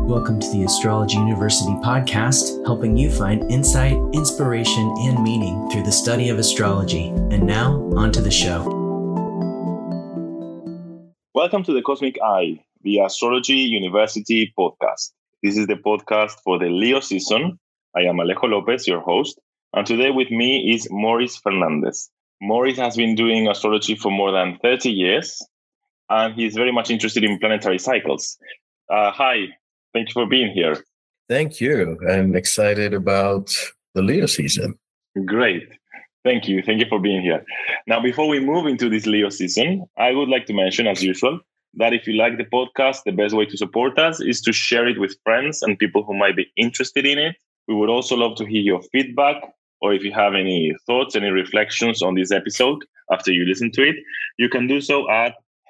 Welcome to the Astrology University podcast, helping you find insight, inspiration, and meaning through the study of astrology. And now, on to the show. Welcome to the Cosmic Eye, the Astrology University podcast. This is the podcast for the Leo season. I am Alejo Lopez, your host, and today with me is Maurice Fernandez. Maurice has been doing astrology for more than 30 years, and he's very much interested in planetary cycles. Hi, thank you for being here. Thank you. I'm excited about the Leo season. Great. Thank you. Thank you for being here. Now, before we move into this Leo season, I would like to mention, as usual, that if you like the podcast, the best way to support us is to share it with friends and people who might be interested in it. We would also love to hear your feedback, or if you have any thoughts, any reflections on this episode after you listen to it, you can do so at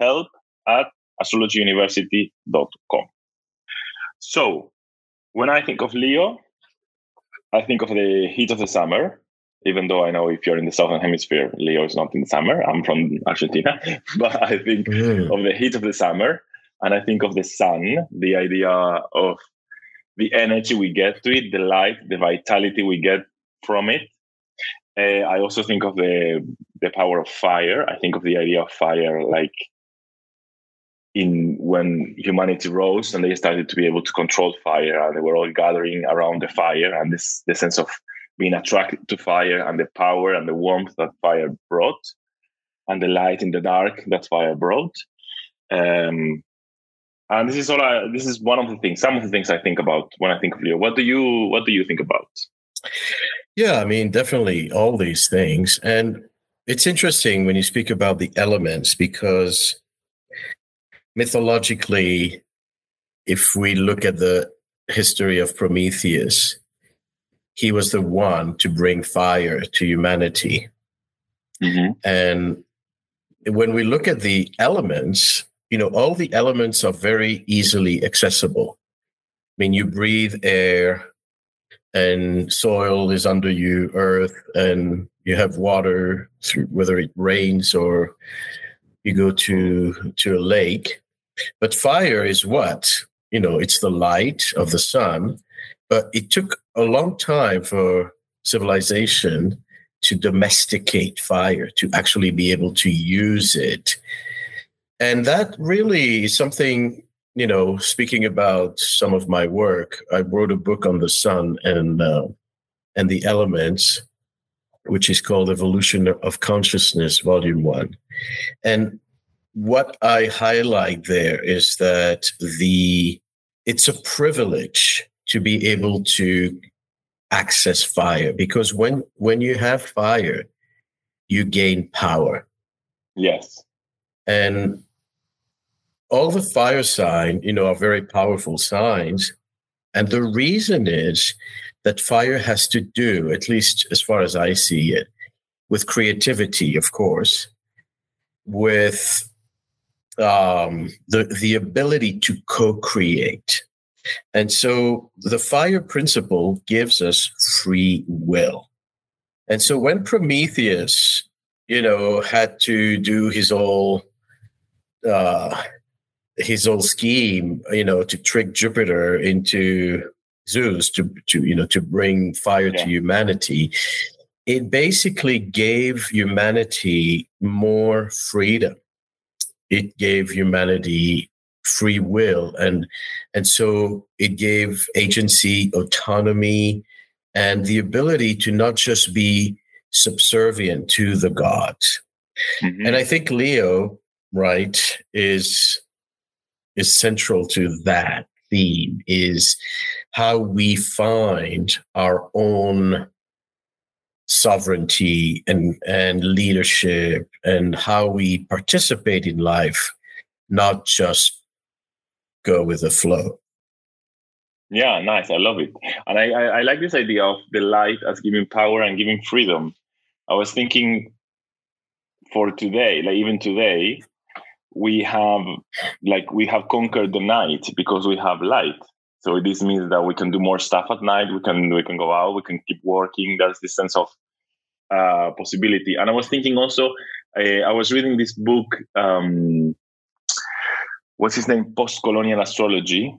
help@astrologyuniversity.com. So, when I think of Leo, I think of the heat of the summer, even though I know if you're in the Southern Hemisphere, Leo is not in the summer. I'm from Argentina, but I think of the heat of the summer, and I think of the sun, the idea of the energy we get to it, the light, the vitality we get from it. I also think of the power of fire. I think of the idea of fire like in when humanity rose and they started to be able to control fire, and they were all gathering around the fire, and the sense of being attracted to fire and the power and the warmth that fire brought, and the light in the dark that fire brought. And this is one of the things, some of the things I think about when I think of Leo. What do you think about? Yeah, I mean, definitely all these things. And it's interesting when you speak about the elements, because mythologically, if we look at the history of Prometheus, he was the one to bring fire to humanity. Mm-hmm. And when we look at the elements, all the elements are very easily accessible. I mean, you breathe air, and soil is under you, earth, and you have water, whether it rains or you go to a lake. But fire is what? It's the light of the sun. But it took a long time for civilization to domesticate fire, to actually be able to use it. And that really is something, speaking about some of my work, I wrote a book on the sun and the elements, which is called Evolution of Consciousness, Volume 1. And what I highlight there is that it's a privilege to be able to access fire, because when you have fire, you gain power. Yes. And all the fire signs, are very powerful signs. And the reason is that fire has to do, at least as far as I see it, with creativity, of course, with the ability to co-create. And so the fire principle gives us free will. And so when Prometheus, had to do his whole scheme, to trick Jupiter into Zeus to bring fire to humanity, it basically gave humanity more freedom. It gave humanity free will, and so it gave agency, autonomy, and the ability to not just be subservient to the gods. Mm-hmm. And I think Leo, right, is central to that theme, is how we find our own sovereignty and leadership, and how we participate in life, not just go with the flow. Yeah, nice. I love it. And I like this idea of the light as giving power and giving freedom. I was thinking for today, like even today, we have conquered the night because we have light. So this means that we can do more stuff at night. We can go out. We can keep working. There's this sense of possibility. And I was thinking also, I was reading this book. What's his name? Post-Colonial Astrology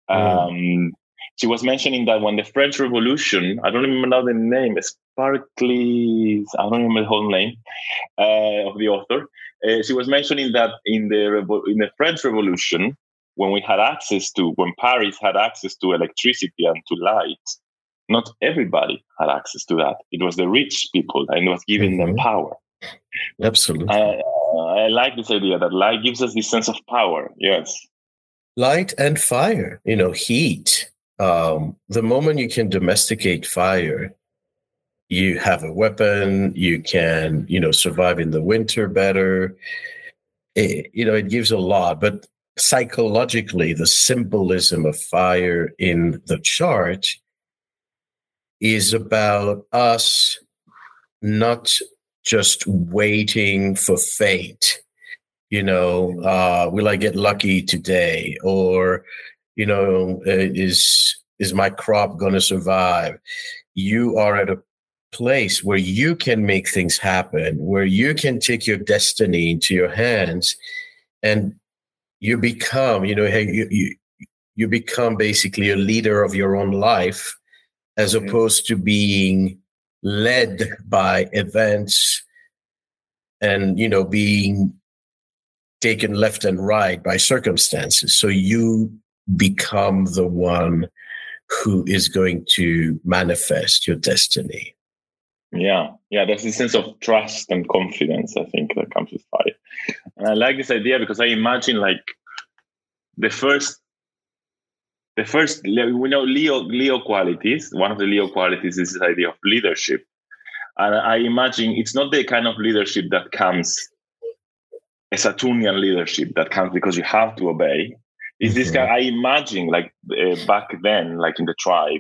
She was mentioning that when the French Revolution, I don't remember now the name, Sparkly, I don't remember the whole name of the author. She was mentioning that in the French Revolution, when Paris had access to electricity and to light, not everybody had access to that. It was the rich people, and it was giving them power. Absolutely. I like this idea that light gives us this sense of power. Yes. Light and fire, heat. The moment you can domesticate fire, you have a weapon, you can, survive in the winter better. It gives a lot. But psychologically, the symbolism of fire in the chart is about us not just waiting for fate. Will I get lucky today? Or, is my crop going to survive? You are at a place where you can make things happen, where you can take your destiny into your hands, and you become, you become basically a leader of your own life, as opposed to being led by events and, being taken left and right by circumstances. So you become the one who is going to manifest your destiny. Yeah. There's a sense of trust and confidence, I think, that comes with fire. And I like this idea because I imagine the first, we know Leo qualities. One of the Leo qualities is this idea of leadership. And I imagine it's not the kind of leadership that comes, a Saturnian leadership that comes because you have to obey. Is this kind? I imagine, back then, in the tribe,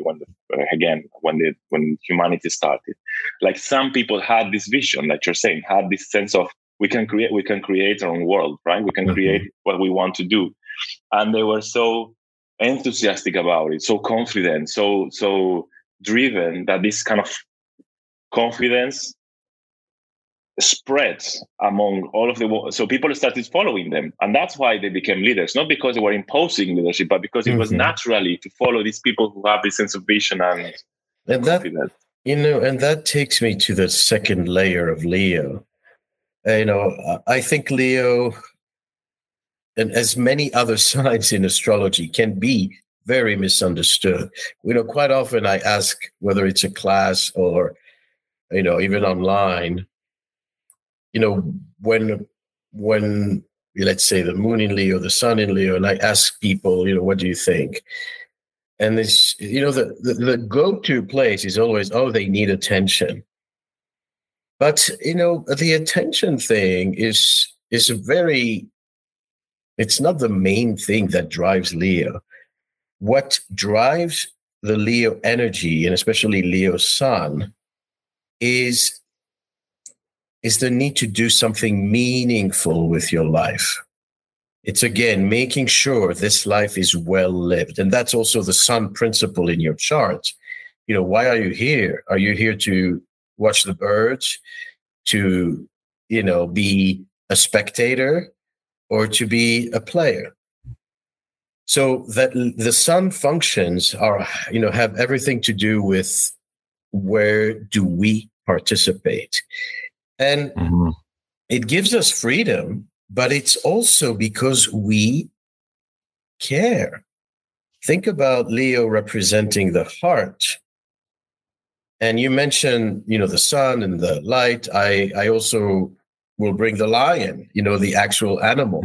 when humanity started, some people had this vision, like you're saying, had this sense of we can create our own world, right? We can create what we want to do, and they were so enthusiastic about it, so confident, so driven, that this kind of confidence spreads among all of so people started following them, and that's why they became leaders, not because they were imposing leadership, but because it was naturally to follow these people who have this sense of vision and confidence. And that takes me to the second layer of Leo. I think Leo, and as many other signs in astrology, can be very misunderstood. Quite often I ask, whether it's a class or, even online, when let's say the moon in Leo, the sun in Leo, and I ask people, what do you think? And this, the go-to place is always, they need attention. But, the attention thing is it's not the main thing that drives Leo. What drives the Leo energy, and especially Leo sun, is the need to do something meaningful with your life. It's, again, making sure this life is well lived. And that's also the sun principle in your chart. Why are you here? Are you here to watch the birds, to, be a spectator, or to be a player? So that the sun functions have everything to do with where do we participate. And it gives us freedom, but it's also because we care. Think about Leo representing the heart. And you mentioned, the sun and the light. I also will bring the lion, the actual animal.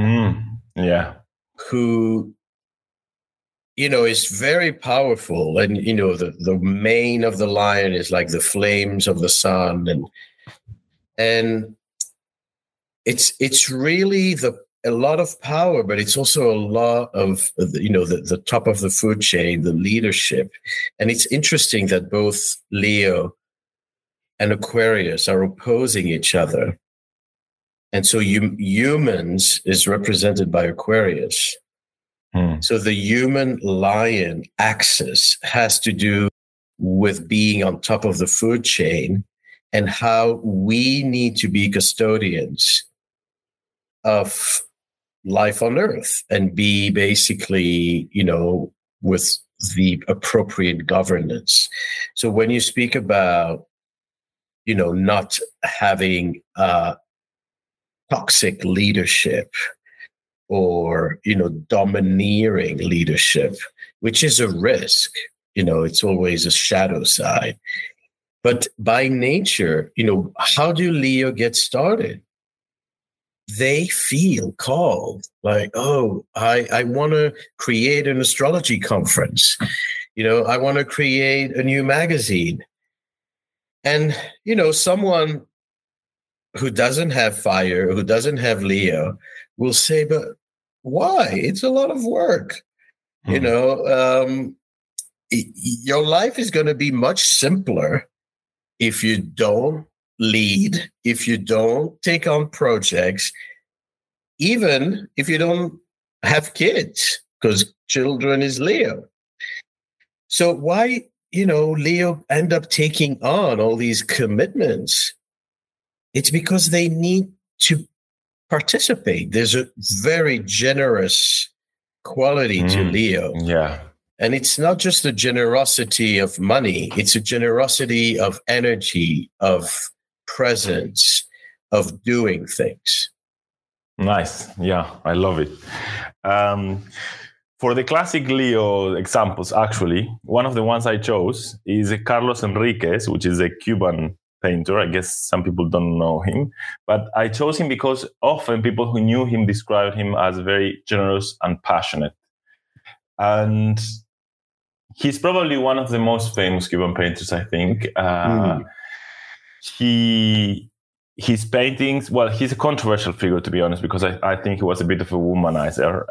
Who, is very powerful. And, the mane of the lion is like the flames of the sun. And it's really a lot of power, but it's also a lot of, the top of the food chain, the leadership. And it's interesting that both Leo and Aquarius are opposing each other. And so humans is represented by Aquarius. So the human lion axis has to do with being on top of the food chain, and how we need to be custodians of life on Earth and be basically, with the appropriate governance. So when you speak about, not having toxic leadership or, domineering leadership, which is a risk, it's always a shadow side. But by nature, how do Leo get started? They feel called, like, oh, I want to create an astrology conference. I want to create a new magazine. And, someone who doesn't have fire, who doesn't have Leo, will say, but why? It's a lot of work. Your life is going to be much simpler if you don't lead, if you don't take on projects, even if you don't have kids, because children is Leo. So why, Leo end up taking on all these commitments? It's because they need to participate. There's a very generous quality to Leo. Yeah. And it's not just a generosity of money. It's a generosity of energy, of presence, of doing things. Nice. Yeah, I love it. For the classic Leo examples, actually, one of the ones I chose is Carlos Enriquez, which is a Cuban painter. I guess some people don't know him, but I chose him because often people who knew him described him as very generous and passionate. And he's probably one of the most famous Cuban painters, I think. His paintings, well, he's a controversial figure, to be honest, because I think he was a bit of a womanizer.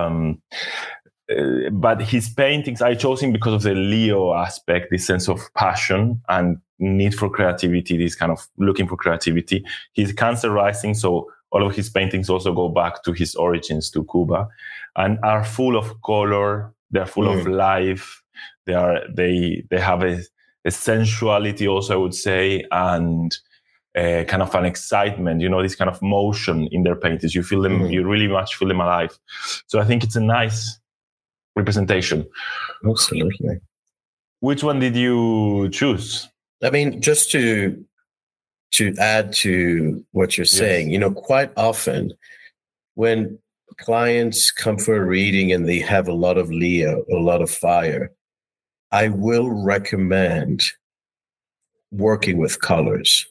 But his paintings, I chose him because of the Leo aspect, this sense of passion and need for creativity, this kind of looking for creativity. He's Cancer rising, so all of his paintings also go back to his origins, to Cuba, and are full of color. They're full of life. They have a sensuality also, I would say, and kind of an excitement, this kind of motion in their paintings. You feel them, you really much feel them alive. So I think it's a nice representation. Absolutely. Which one did you choose? I mean, just to add to what you're saying, quite often when clients come for a reading and they have a lot of Leo, a lot of fire, I will recommend working with colors.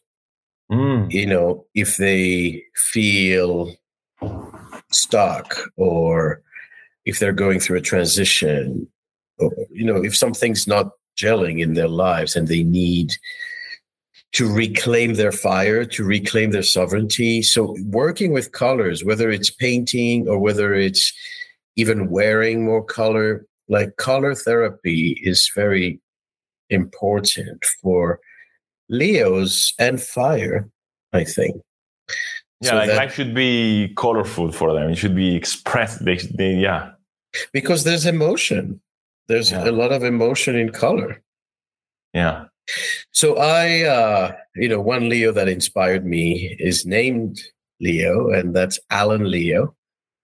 If they feel stuck or if they're going through a transition, or, if something's not gelling in their lives and they need to reclaim their fire, to reclaim their sovereignty. So working with colors, whether it's painting or whether it's even wearing more color, like color therapy is very important for Leos and fire, I think. Yeah, so life should be colorful for them. It should be expressed. Because there's emotion. There's a lot of emotion in color. Yeah. So I, one Leo that inspired me is named Leo, and that's Alan Leo.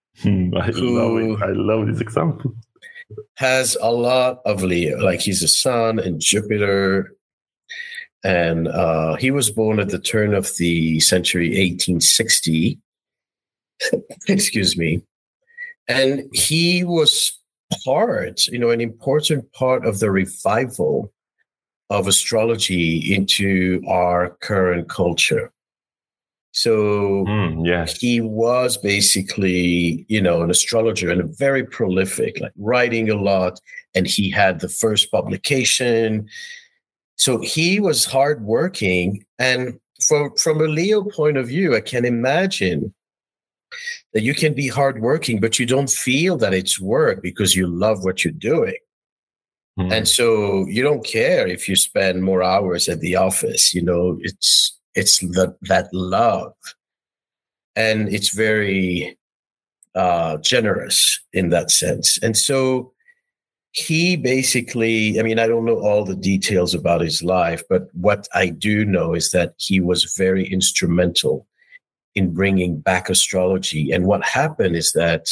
I love this example. Has a lot of Leo, like he's a sun and Jupiter. And he was born at the turn of the century, 1860. Excuse me. And he was an important part of the revival of astrology into our current culture. So he was basically, an astrologer and very prolific, like writing a lot. And he had the first publication. So he was hardworking. And from a Leo point of view, I can imagine that you can be hardworking, but you don't feel that it's work because you love what you're doing. And so you don't care if you spend more hours at the office, it's that love. And it's very generous in that sense. And so he basically, I don't know all the details about his life, but what I do know is that he was very instrumental in bringing back astrology. And what happened is that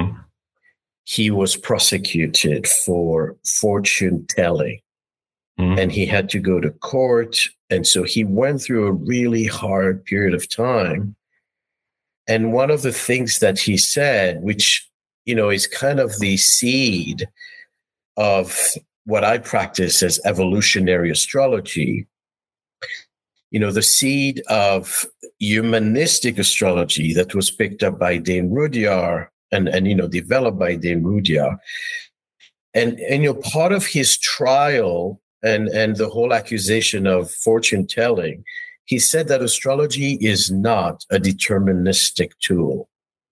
he was prosecuted for fortune telling, and he had to go to court. And so he went through a really hard period of time. And one of the things that he said, which, is kind of the seed of what I practice as evolutionary astrology, the seed of humanistic astrology that was picked up by Dane Rudhyar and developed by Dane Rudhyar. And part of his trial and the whole accusation of fortune telling, he said that astrology is not a deterministic tool,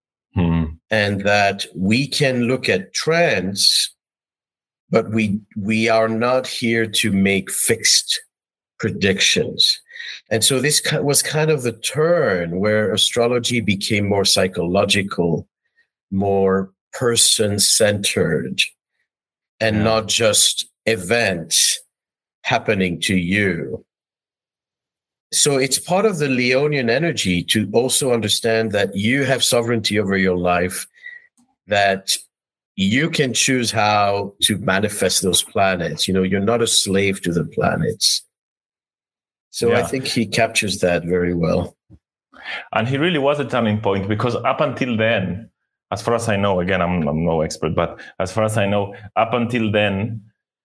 and that we can look at trends, but we are not here to make fixed predictions. And so this was kind of the turn where astrology became more psychological, more person-centered, and not just events happening to you. So it's part of the Leonian energy to also understand that you have sovereignty over your life, that you can choose how to manifest those planets. You're not a slave to the planets. So I think he captures that very well. And he really was a turning point, because up until then, as far as I know, again, I'm no expert, but as far as I know, up until then,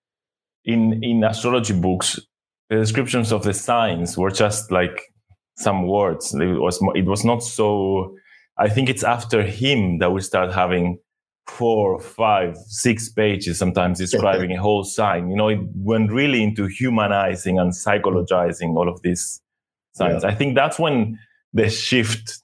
in astrology books, the descriptions of the signs were just like some words. It was not so. I think it's after him that we start having 4, 5, 6 pages sometimes describing a whole sign. It went really into humanizing and psychologizing all of these signs. I think that's when the shift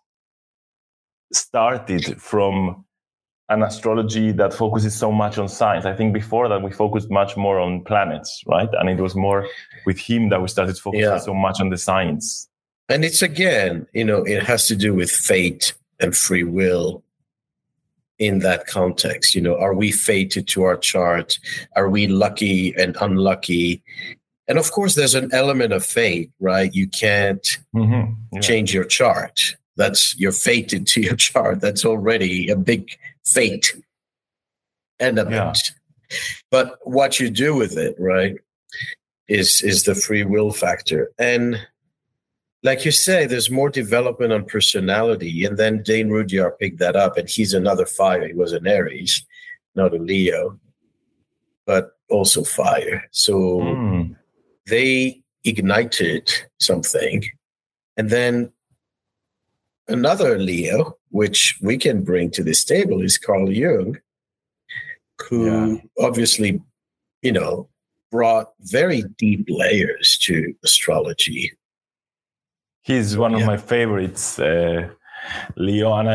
started from an astrology that focuses so much on signs. I think before that we focused much more on planets, right? And it was more with him that we started focusing so much on the signs. And it's, again, it has to do with fate and free will in that context. Are we fated to our chart? Are we lucky and unlucky? And of course, there's an element of fate, right? You can't change your chart. You're fated to your chart. That's already a big fate element. But what you do with it, right, is the free will factor. And like you say, there's more development on personality. And then Dane Rudhyar picked that up, and he's another fire. He was an Aries, not a Leo, but also fire. So they ignited something. And then another Leo, which we can bring to this table, is Carl Jung, who obviously, brought very deep layers to astrology. He's one of my favorites, Leo. And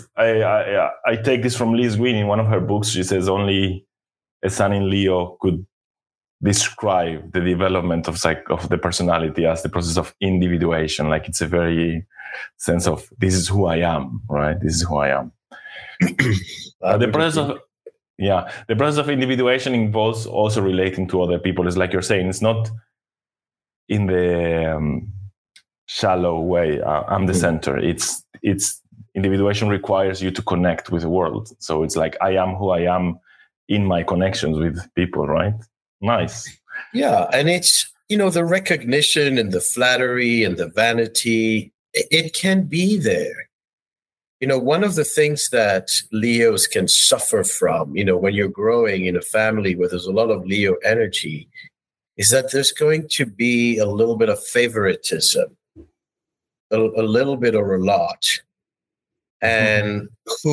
I take this from Liz Green in one of her books. She says only a sun in Leo could describe the development of the personality as the process of individuation. Like, it's a very sense of, this is who I am, right? This is who I am. The process of individuation involves also relating to other people. It's like you're saying, it's not in the shallow way, I'm the center. It's individuation requires you to connect with the world. So it's like, I am who I am in my connections with people, right? Nice. Yeah. And it's, the recognition and the flattery and the vanity, it can be there. One of the things that Leos can suffer from, when you're growing in a family where there's a lot of Leo energy, is that there's going to be a little bit of favoritism, a little bit or a lot. And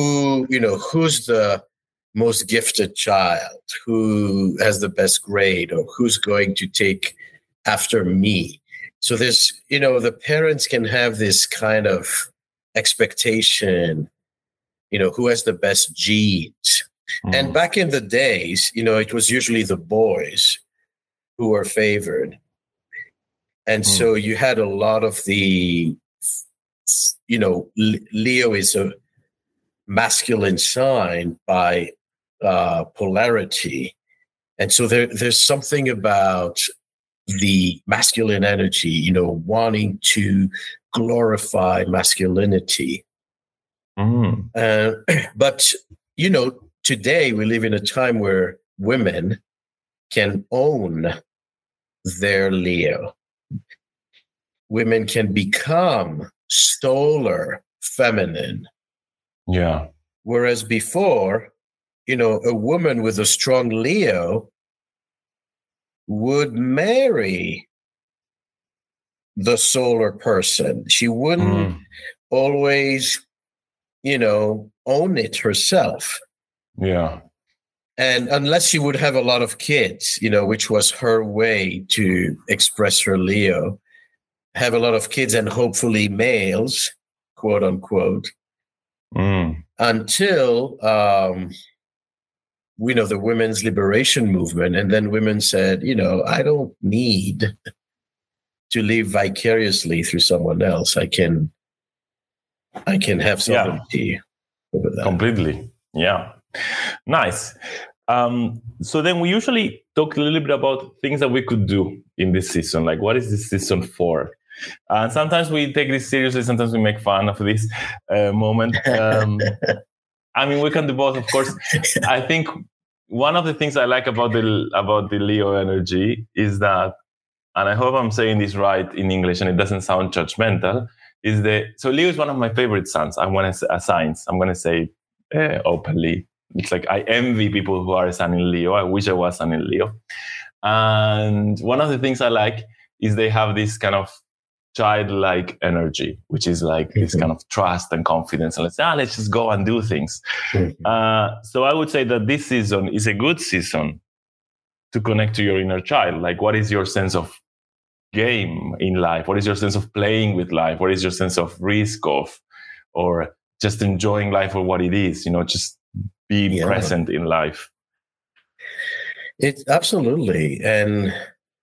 who's the most gifted child, who has the best grade, or who's going to take after me. So there's, the parents can have this kind of expectation, who has the best genes. And back in the days, it was usually the boys who were favored. And so you had a lot of the, Leo is a masculine sign by polarity. And so there's something about the masculine energy, wanting to glorify masculinity. But, today we live in a time where women can own their Leo. Women can become solar feminine. Yeah. Whereas before, a woman with a strong Leo would marry the solar person. She wouldn't always, own it herself. Yeah. And unless she would have a lot of kids, which was her way to express her Leo, have a lot of kids and hopefully males, quote unquote, until, the women's liberation movement. And then women said, I don't need to live vicariously through someone else. I can have sovereignty over that. Completely. Yeah. Nice. So then we usually talk a little bit about things that we could do in this season. Like, what is this season for? And sometimes we take this seriously. Sometimes we make fun of this moment. We can do both, of course. I think one of the things I like about the Leo energy is that, and I hope I'm saying this right in English and it doesn't sound judgmental, so Leo is one of my favorite signs. I'm going to say openly. It's like I envy people who are a sun in Leo. I wish I was sun in Leo. And one of the things I like is they have this kind of childlike energy, which is like this kind of trust and confidence. And let's just go and do things. So I would say that this season is a good season to connect to your inner child. Like, what is your sense of game in life? What is your sense of playing with life? What is your sense of risk or just enjoying life for what it is? Just be present in life. It's absolutely. And,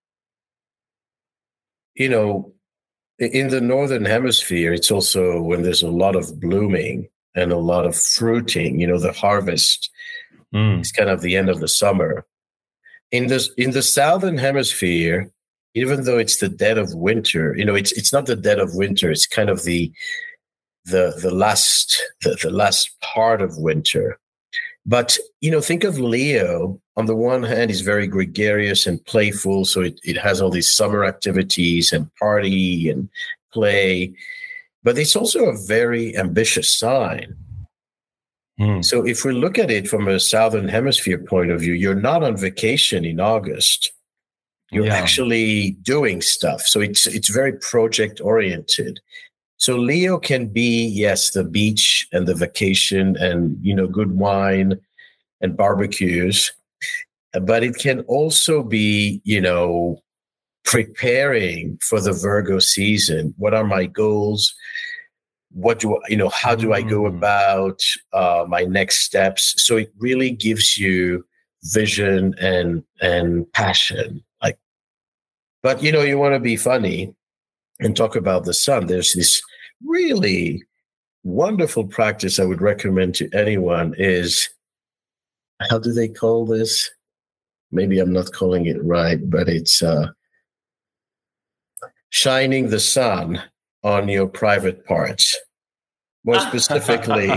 in the Northern Hemisphere, it's also when there's a lot of blooming and a lot of fruiting, the harvest is kind of the end of the summer. In the Southern Hemisphere, even though it's the dead of winter, it's not the dead of winter. It's kind of the last part of winter. But, think of Leo. On the one hand, he's very gregarious and playful. So it has all these summer activities and party and play. But it's also a very ambitious sign. So if we look at it from a Southern Hemisphere point of view, you're not on vacation in August. You're actually doing stuff. So it's very project oriented. So Leo can be, yes, the beach and the vacation and, good wine and barbecues. But it can also be, preparing for the Virgo season. What are my goals? How do I go about my next steps? So it really gives you vision and passion. But, you want to be funny and talk about the sun. There's this really wonderful practice I would recommend to anyone is, how do they call this? Maybe I'm not calling it right, but it's shining the sun on your private parts. More specifically,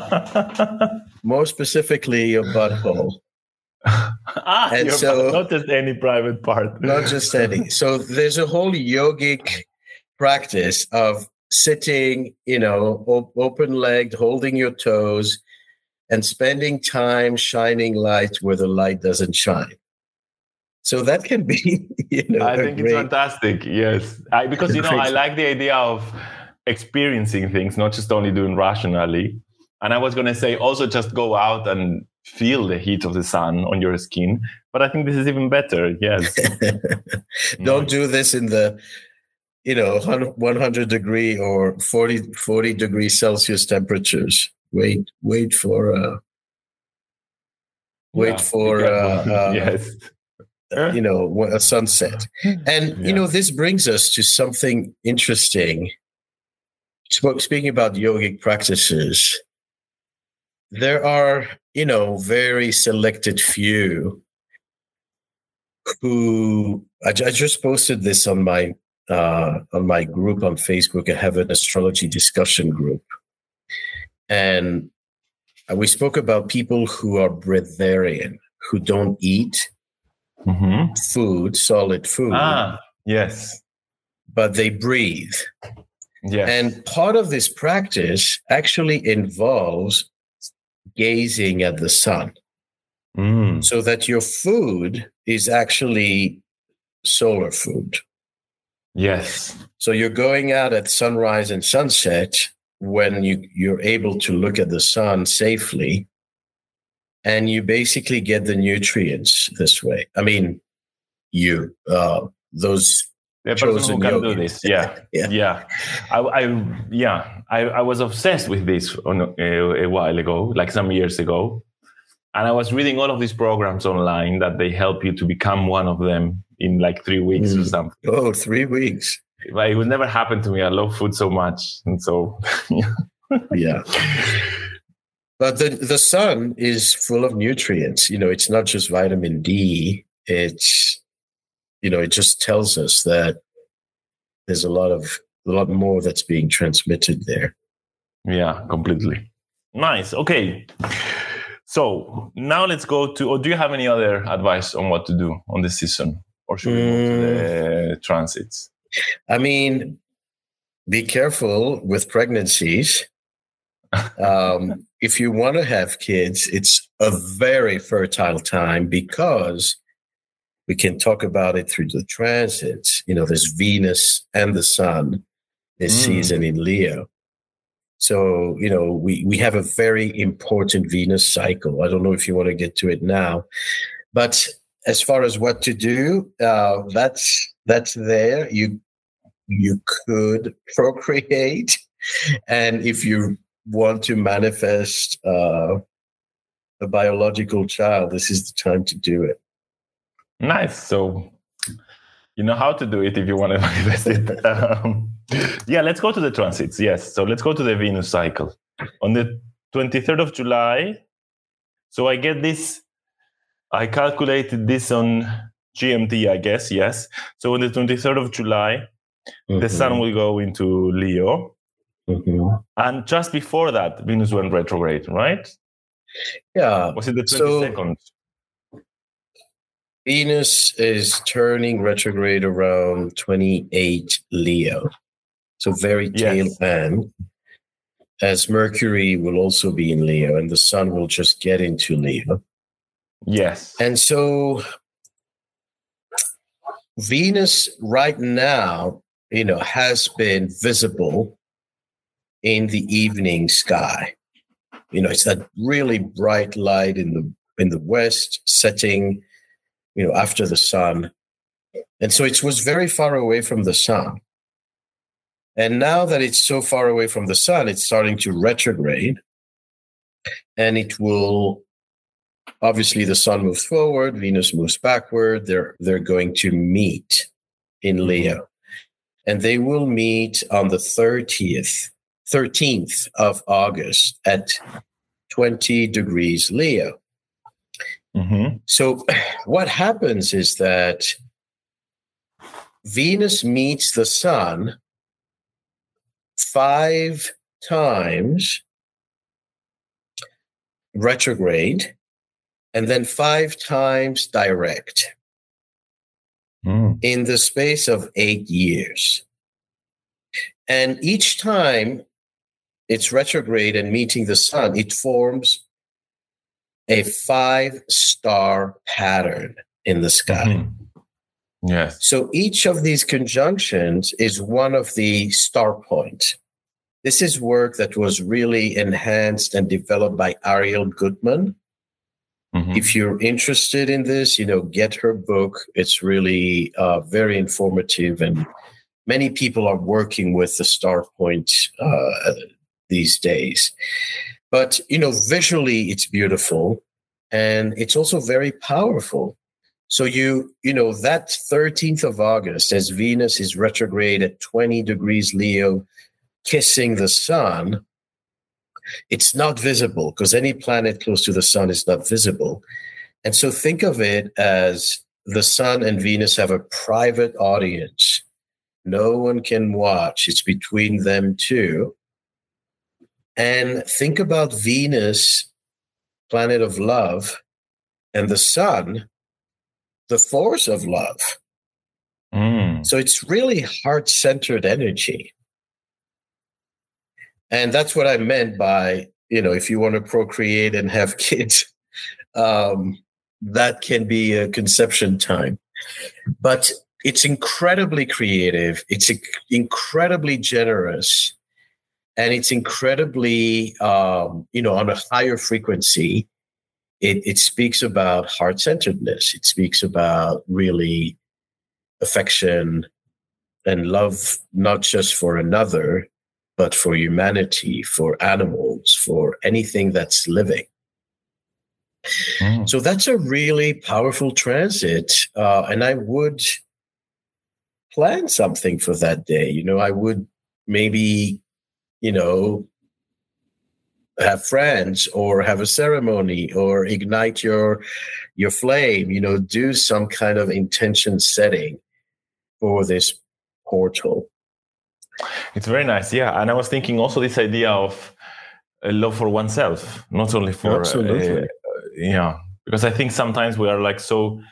your butthole. And so, not just any private part. Not just any. So there's a whole yogic practice of sitting, open-legged, holding your toes, and spending time shining light where the light doesn't shine. So that can be, I think it's fantastic. Yes. Because, I like the idea of experiencing things, not just only doing rationally. And I was going to say also just go out and feel the heat of the sun on your skin. But I think this is even better. Yes. Don't do this in the, 100 degree or 40 degrees Celsius temperatures. Wait for yes. A sunset. And, this brings us to something interesting. Speaking about yogic practices, there are, very selected few who, I just posted this on my on my group on Facebook. I have an astrology discussion group. And we spoke about people who are breatharian, who don't eat food, solid food. Yes. But they breathe. Yes. And part of this practice actually involves gazing at the sun. So that your food is actually solar food. Yes. So you're going out at sunrise and sunset when you're able to look at the sun safely, and you basically get the nutrients this way. I mean, those the person who can do this. Yeah. I was obsessed with this a while ago, like some years ago. And I was reading all of these programs online that they help you to become one of them in like 3 weeks or something. Oh, 3 weeks. But it would never happen to me. I love food so much. And so, yeah. But the sun is full of nutrients. It's not just vitamin D. It's, it just tells us that there's a lot more that's being transmitted there. Yeah, completely. Nice. Okay. So now let's go to, or do you have any other advice on what to do on this season? Or should we move to the transits? I mean, be careful with pregnancies. If you want to have kids, it's a very fertile time because we can talk about it through the transits. There's Venus and the sun this season in Leo. So, we have a very important Venus cycle. I don't know if you want to get to it now, but as far as what to do, that's there. You could procreate, and if you want to manifest a biological child, this is the time to do it. Nice. So you know how to do it if you want to manifest it. Yeah, let's go to the transits. Yes. So let's go to the Venus cycle. On the 23rd of July, so I get this, I calculated this on GMT, I guess, yes. So on the 23rd of July, the sun will go into Leo. And just before that, Venus went retrograde, right? Yeah. Was it the 22nd? Venus is turning retrograde around 28 Leo. So very tail end, as Mercury will also be in Leo and the sun will just get into Leo. Yes. And so Venus right now, has been visible in the evening sky. It's that really bright light in the west setting, after the sun. And so it was very far away from the sun. And now that it's so far away from the sun, it's starting to retrograde. And it will, obviously the sun moves forward, Venus moves backward. They're going to meet in Leo. And they will meet on the 13th of August at 20 degrees Leo. So what happens is that Venus meets the sun 5 times retrograde and then 5 times direct in the space of 8 years. And each time it's retrograde and meeting the sun, it forms a 5-star pattern in the sky. Yes. So each of these conjunctions is one of the star points. This is work that was really enhanced and developed by Ariel Gutman. If you're interested in this, get her book. It's really very informative, and many people are working with the star point these days. But, visually it's beautiful, and it's also very powerful. So that 13th of August, as Venus is retrograde at 20 degrees Leo, kissing the sun, it's not visible because any planet close to the sun is not visible. And so think of it as the sun and Venus have a private audience No one can watch. It's between them two. And think about Venus, planet of love, and the sun, the force of love. So it's really heart-centered energy. And that's what I meant by, if you want to procreate and have kids, that can be a conception time. But it's incredibly creative. It's incredibly generous. And it's incredibly, on a higher frequency. It speaks about heart-centeredness. It speaks about really affection and love, not just for another, but for humanity, for animals, for anything that's living. So that's a really powerful transit. And I would plan something for that day. I would maybe, have friends or have a ceremony or ignite your flame, do some kind of intention setting for this portal. It's very nice. Yeah. And I was thinking also this idea of love for oneself, not only for, because I think sometimes we are like so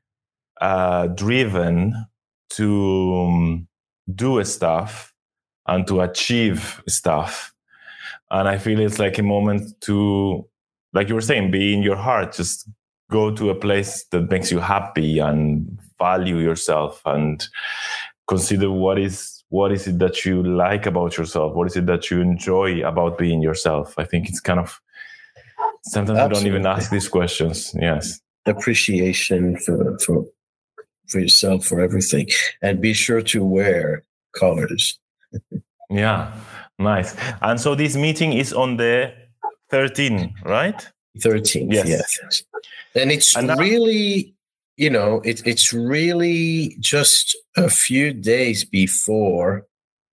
driven to do stuff and to achieve stuff. And I feel it's like a moment to, like you were saying, be in your heart, just go to a place that makes you happy and value yourself and consider what is it that you like about yourself? What is it that you enjoy about being yourself? I think it's kind of, sometimes we don't even ask these questions. Yes. Appreciation for yourself, for everything. And be sure to wear colors. Yeah. Nice. And so this meeting is on the 13th, right? 13th, yes. And it's really, it's really just a few days before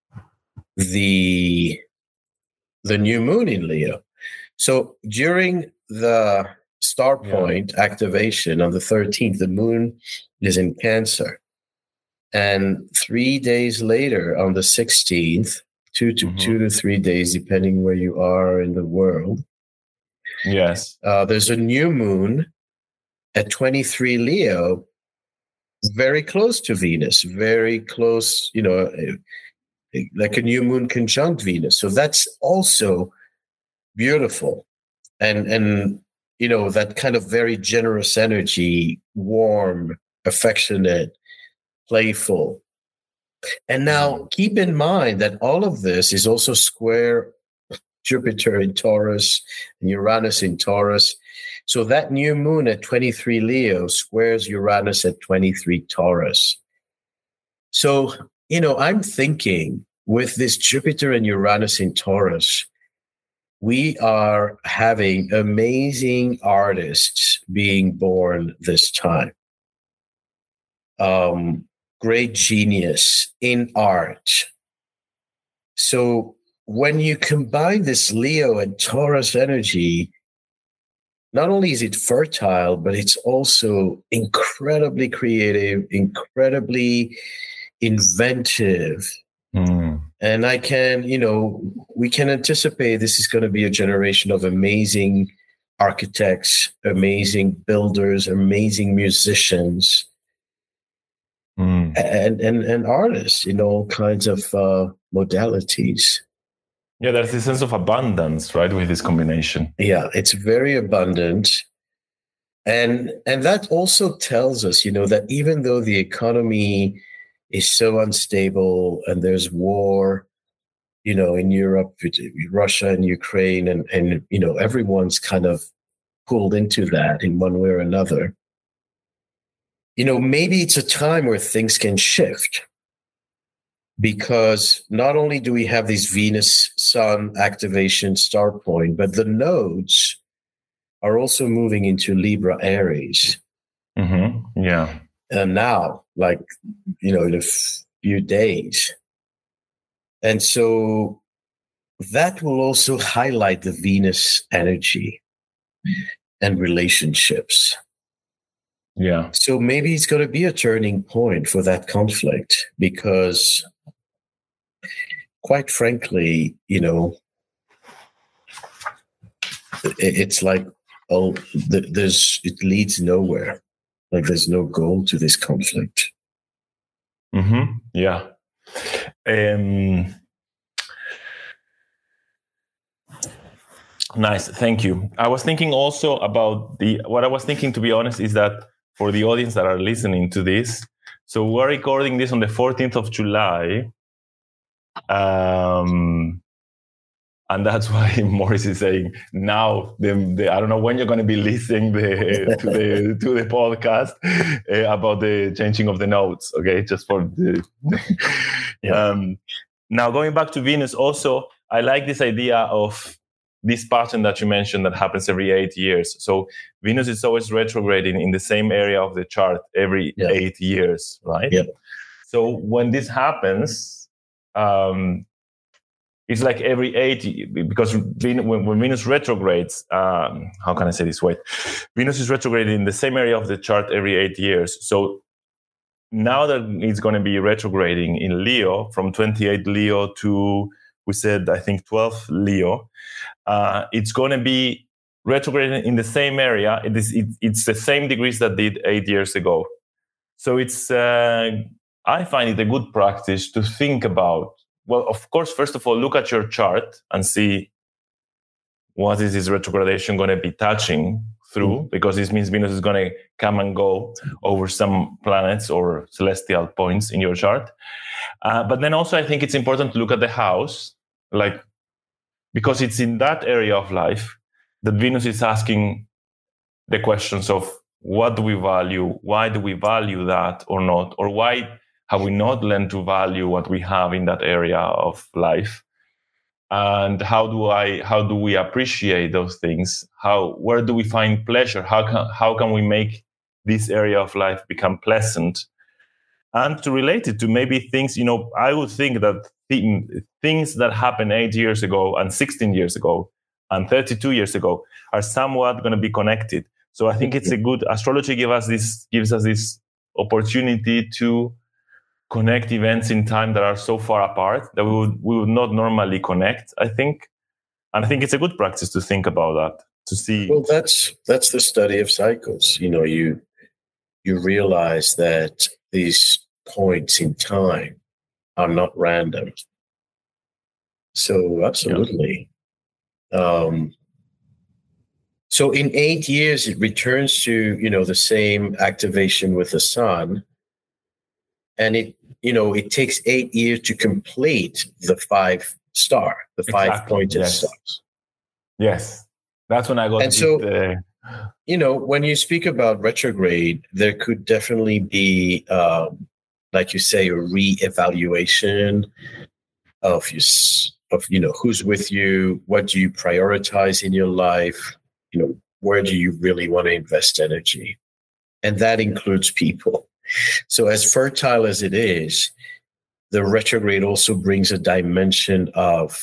the new moon in Leo. So during the star point activation on the 13th, the moon is in Cancer. And 3 days later, on the 16th, 2 to 3 days, depending where you are in the world. Yes. There's a new moon at 23 Leo, very close to Venus, very close, like a new moon conjunct Venus. So that's also beautiful. And that kind of very generous energy, warm, affectionate, playful. And now keep in mind that all of this is also square Jupiter in Taurus and Uranus in Taurus. So that new moon at 23 Leo squares Uranus at 23 Taurus. So, I'm thinking with this Jupiter and Uranus in Taurus, we are having amazing artists being born this time. Great genius in art. So when you combine this Leo and Taurus energy, not only is it fertile, but it's also incredibly creative, incredibly inventive. And I can, we can anticipate this is going to be a generation of amazing architects, amazing builders, amazing musicians, and artists in all kinds of modalities. Yeah, there's a sense of abundance, right, with this combination. Yeah, it's very abundant. And that also tells us, that even though the economy is so unstable and there's war, in Europe, Russia and Ukraine, and everyone's kind of pulled into that in one way or another. Maybe it's a time where things can shift, because not only do we have this Venus-Sun activation star point, but the nodes are also moving into Libra Aries. Yeah. And now, in a few days. And so that will also highlight the Venus energy and relationships. Yeah. So maybe it's going to be a turning point for that conflict, because quite frankly, it's like, it leads nowhere. Like there's no goal to this conflict. Mm-hmm. Yeah. Nice. Thank you. I was thinking also about what I was thinking, to be honest, is that for the audience that are listening to this, so we're recording this on the 14th of July. And that's why Morris is saying now, I don't know when you're going to be listening to the podcast about the changing of the notes. Okay, just for the. Yeah. Now going back to Venus, also I like this idea of this pattern that you mentioned that happens every 8 years. So Venus is always retrograding in the same area of the chart every 8 years, right? Yeah. So when this happens, it's like every 80, because when Venus retrogrades, how can I say this? Wait, Venus is retrograding in the same area of the chart every 8 years. So now that it's going to be retrograding in Leo, from 28 Leo to, we said, I think 12 Leo, it's going to be retrograding in the same area. It's the same degrees that did 8 years ago. So it's, I find it a good practice to think about. Well, of course, first of all, look at your chart and see what is this retrogradation going to be touching through, because this means Venus is going to come and go over some planets or celestial points in your chart. But then also, I think it's important to look at the house, because it's in that area of life that Venus is asking the questions of what do we value, why do we value that or not, or why have we not learned to value what we have in that area of life? And how do we appreciate those things? Where do we find pleasure? How can we make this area of life become pleasant? And to relate it to maybe things, I would think that things that happened 8 years ago and 16 years ago and 32 years ago are somewhat going to be connected. So I think it's a good, astrology gives us this opportunity to connect events in time that are so far apart that we would not normally connect, I think. And I think it's a good practice to think about that, to see. Well, that's the study of cycles. You realize that these points in time are not random. So absolutely. Yeah. So in 8 years, it returns to, the same activation with the sun. And it takes 8 years to complete the 5-star, the 5-pointed stars. Yes. That's when I got. And so, when you speak about retrograde, there could definitely be, like you say, a re-evaluation of who's with you, what do you prioritize in your life, where do you really want to invest energy? And that includes people. So as fertile as it is, the retrograde also brings a dimension of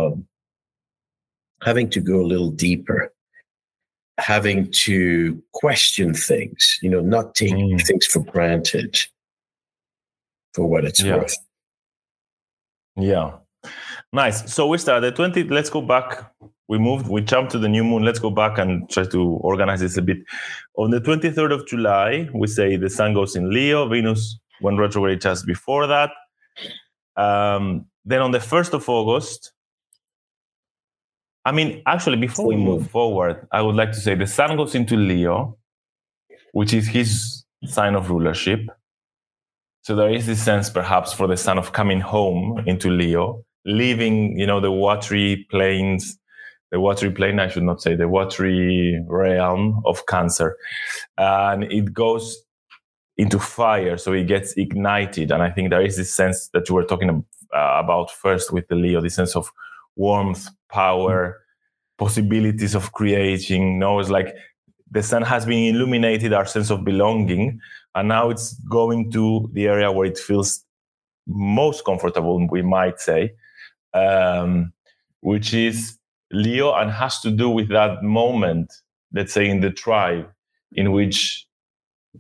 having to go a little deeper, having to question things, not take things for granted for what it's worth. Yeah. Nice. So we started 20. Let's go back. We jumped to the new moon. Let's go back and try to organize this a bit. On the 23rd of July, we say the sun goes in Leo. Venus went retrograde just before that. Then on the 1st of August, actually, before we move forward, I would like to say the sun goes into Leo, which is his sign of rulership. So there is this sense, perhaps, for the sun of coming home into Leo, leaving, the watery plains, the watery realm of Cancer. And it goes into fire, so it gets ignited. And I think there is this sense that you were talking about first with the Leo, this sense of warmth, power, possibilities of creating. It's like the sun has been illuminated our sense of belonging, and now it's going to the area where it feels most comfortable, we might say, which is Leo, and has to do with that moment, let's say, in the tribe in which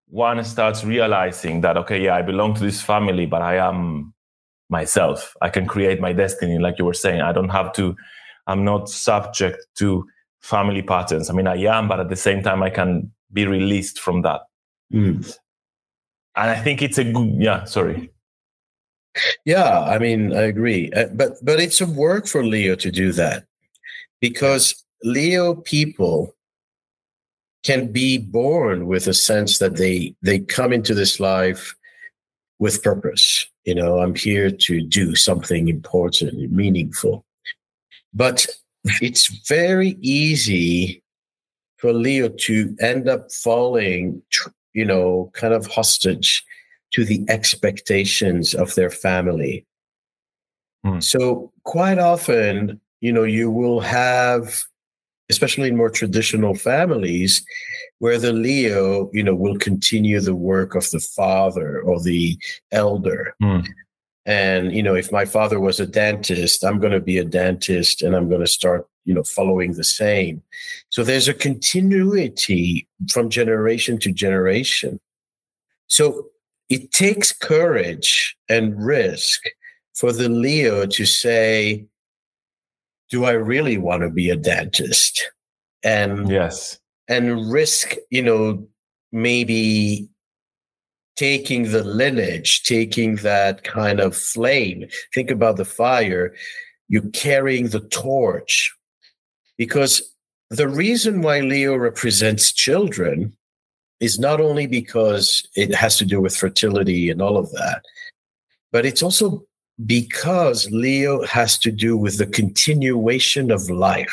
one starts realizing that, okay, yeah, I belong to this family, but I am myself. I can create my destiny, like you were saying. I'm not subject to family patterns. I mean, I am, but at the same time, I can be released from that. And I think it's a good, sorry. Yeah, I mean, I agree. But it's a work for Leo to do that, because Leo people can be born with a sense that they come into this life with purpose. You know, I'm here to do something important and meaningful. But it's very easy for Leo to end up falling, you know, kind of hostage to the expectations of their family. So quite often, you know, you will have, especially in more traditional families, where the Leo, you know, will continue the work of the father or the elder. And, you know, if my father was a dentist, I'm going to be a dentist, and I'm going to start, you know, following the same. So there's a continuity from generation to generation. So it takes courage and risk for the Leo to say, do I really want to be a dentist? And risk, you know, maybe taking the lineage, taking that kind of flame. Think about the fire. You're carrying the torch. Because the reason why Leo represents children is not only because it has to do with fertility and all of that, but it's also because Leo has to do with the continuation of life.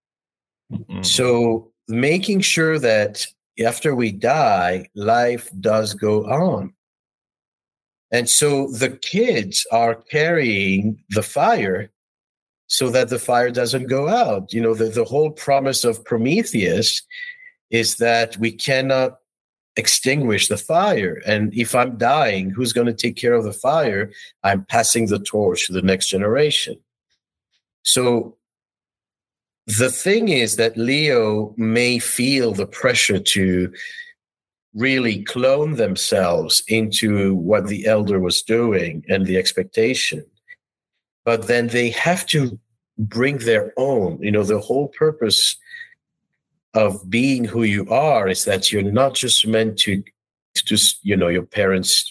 So making sure that after we die, life does go on. And so the kids are carrying the fire so that the fire doesn't go out. You know, the whole promise of Prometheus is that we cannot extinguish the fire. And if I'm dying, who's going to take care of the fire? I'm passing the torch to the next generation. So the thing is that Leo may feel the pressure to really clone themselves into what the elder was doing and the expectation. But then they have to bring their own. You know, the whole purpose of being who you are is that you're not just meant to just, you know, your parents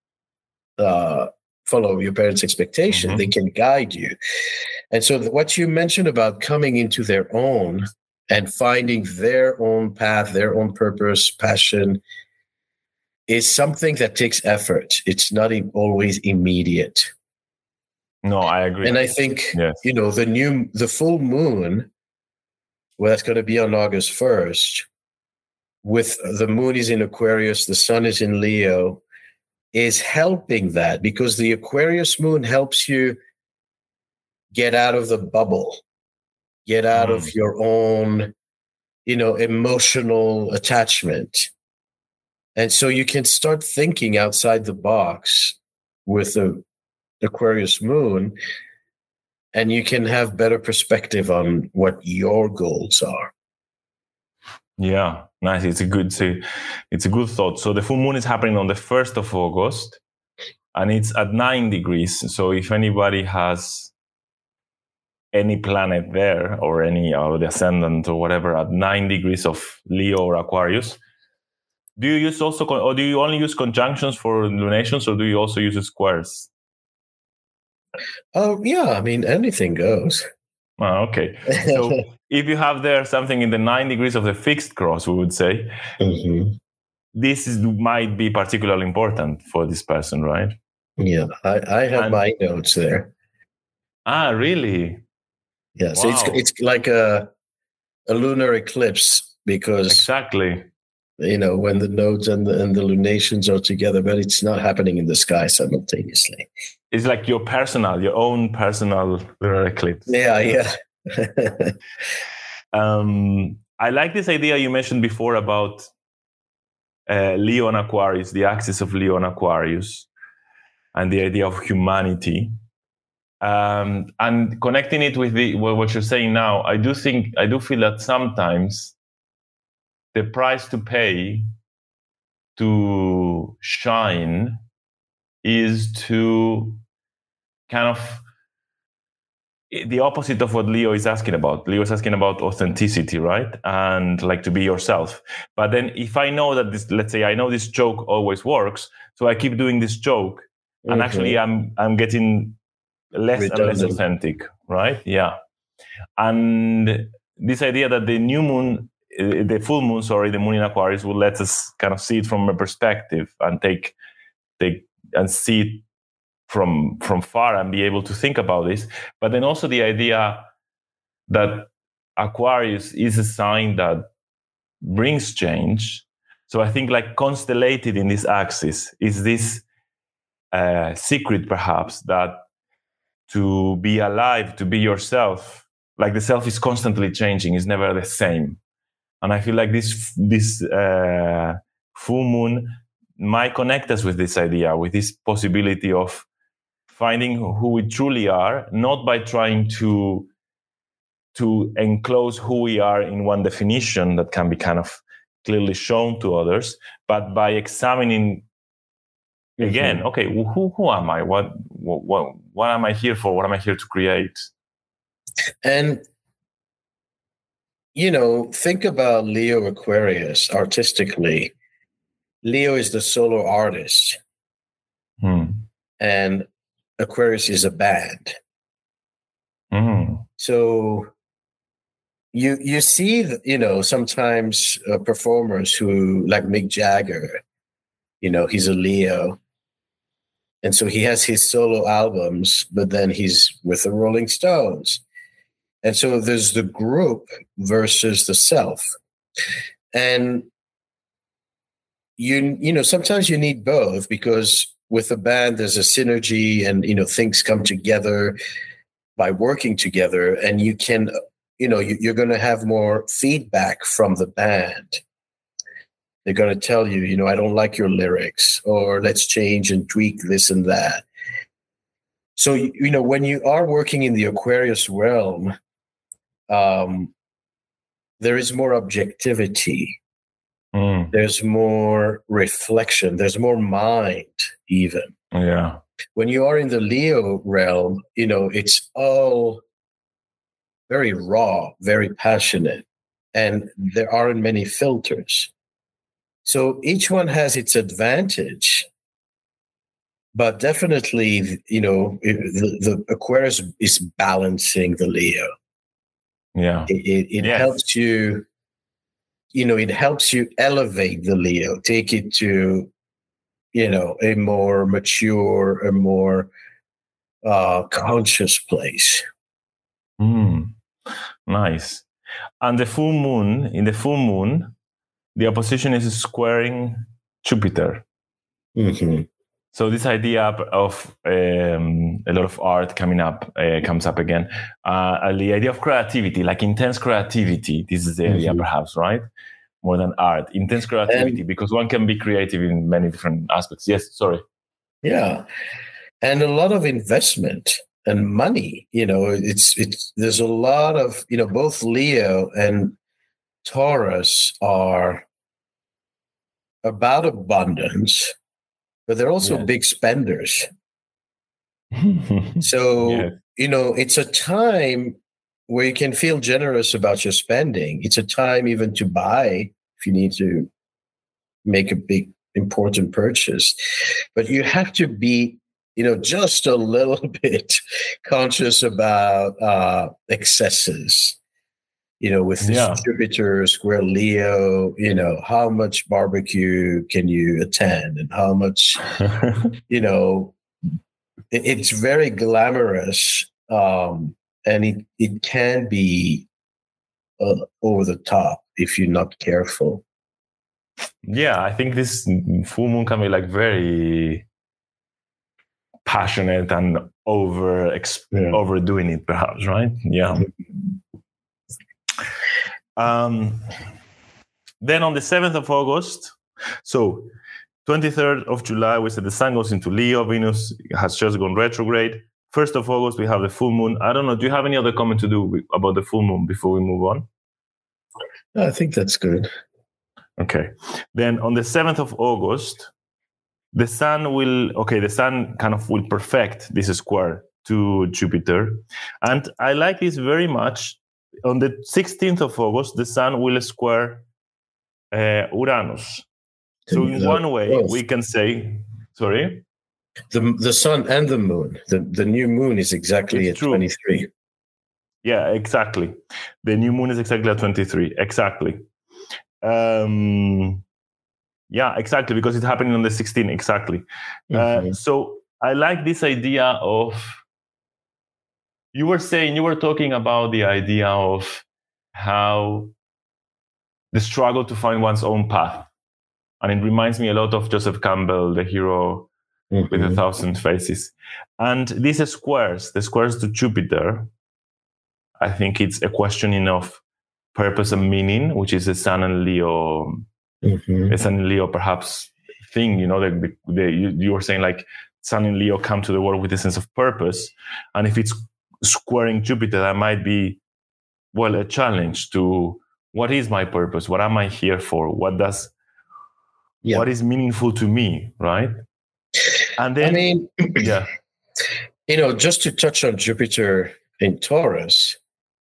follow your parents' expectation. They can guide you. And so what you mentioned about coming into their own and finding their own path, their own purpose, passion, is something that takes effort. It's not always immediate. No, I agree. And I think, you know, the full moon, well, that's going to be on August 1st, with the moon is in Aquarius, the sun is in Leo, is helping that, because the Aquarius moon helps you get out of the bubble, get out of your own, you know, emotional attachment. And so you can start thinking outside the box with the Aquarius moon, and you can have better perspective on what your goals are. Yeah, nice. It's a good thought. So the full moon is happening on the 1st of August, and it's at 9 degrees. So if anybody has any planet there, or any the ascendant or whatever at 9 degrees of Leo or Aquarius, do you use or do you only use conjunctions for lunations, or do you also use squares? Oh, yeah. I mean, anything goes. Oh, okay. So if you have there something in the 9 degrees of the fixed cross, we would say, this might be particularly important for this person, right? Yeah, I have my notes there. Ah, really? Yeah, so it's like a lunar eclipse, because exactly, you know, when the nodes and the lunations are together, but it's not happening in the sky simultaneously. It's like your own personal lunar eclipse. Yeah. I like this idea you mentioned before about Leo and Aquarius, the axis of Leo and Aquarius, and the idea of humanity. And connecting it with what you're saying now, I do feel that sometimes the price to pay to shine is to kind of the opposite of what Leo is asking about. Leo is asking about authenticity, right? And like to be yourself. But then if I know that this, let's say I know this joke always works, so I keep doing this joke, and actually I'm getting less redundant and less authentic, right? Yeah. And this idea that the full moon, the moon in Aquarius, will let us kind of see it from a perspective and take and see it from far and be able to think about this. But then also the idea that Aquarius is a sign that brings change. So I think like constellated in this axis is this secret, perhaps, that to be alive, to be yourself, like the self is constantly changing, is never the same. And I feel like this full moon might connect us with this idea, with this possibility of finding who we truly are, not by trying to enclose who we are in one definition that can be kind of clearly shown to others, but by examining again, okay, who am I? What am I here for? What am I here to create? And think about Leo Aquarius artistically. Leo is the solo artist, and Aquarius is a band. So you see, sometimes performers who, like Mick Jagger, he's a Leo. And so he has his solo albums, but then he's with the Rolling Stones. And so there's the group versus the self. And sometimes you need both, because with a band, there's a synergy and, things come together by working together, and you can, you're going to have more feedback from the band. They're going to tell you, I don't like your lyrics, or let's change and tweak this and that. So, when you are working in the Aquarius realm, there is more objectivity. There's more reflection. There's more mind, even. Yeah. When you are in the Leo realm, it's all very raw, very passionate, and there aren't many filters. So each one has its advantage, but definitely, the Aquarius is balancing the Leo. Yeah. It helps you. It helps you elevate the Leo, take it to, a more mature, a more conscious place. Nice. And in the full moon, the opposition is squaring Jupiter. So this idea of a lot of art comes up again. The idea of creativity, like intense creativity. This is the area, perhaps, right? More than art, intense creativity, because one can be creative in many different aspects. Yes, sorry. Yeah, and a lot of investment and money. There's a lot of both Leo and Taurus are about abundance, but they're also big spenders. So it's a time where you can feel generous about your spending. It's a time even to buy if you need to make a big, important purchase. But you have to be, just a little bit conscious about excesses. With this Jupiter square Leo, how much barbecue can you attend, and how much, it's very glamorous. And it can be over the top if you're not careful. Yeah, I think this full moon can be like very passionate and overdoing it, perhaps, right? Yeah. Then on the 7th of August, so 23rd of July, we said the sun goes into Leo, Venus has just gone retrograde. 1st of August, we have the full moon. I don't know, do you have any other comment to do about the full moon before we move on? I think that's good. Okay. Then on the 7th of August, the sun kind of will perfect this square to Jupiter. And I like this very much. On the 16th of August, the sun will square Uranus. So in one way, we can say, sorry? The sun and the moon. The new moon is exactly at 23. Yeah, exactly. The new moon is exactly at 23. Exactly. Yeah, exactly, because it's happening on the 16th. Exactly. So I like this idea of, you were talking about the idea of how the struggle to find one's own path. And it reminds me a lot of Joseph Campbell, the hero with 1,000 faces. And these squares, the squares to Jupiter, I think it's a questioning of purpose and meaning, which is a Sun and Leo, a Sun and Leo perhaps thing, you were saying like Sun and Leo come to the world with a sense of purpose. And if it's squaring Jupiter, that might be, a challenge to what is my purpose? What am I here for? What is meaningful to me, right? And then, just to touch on Jupiter in Taurus,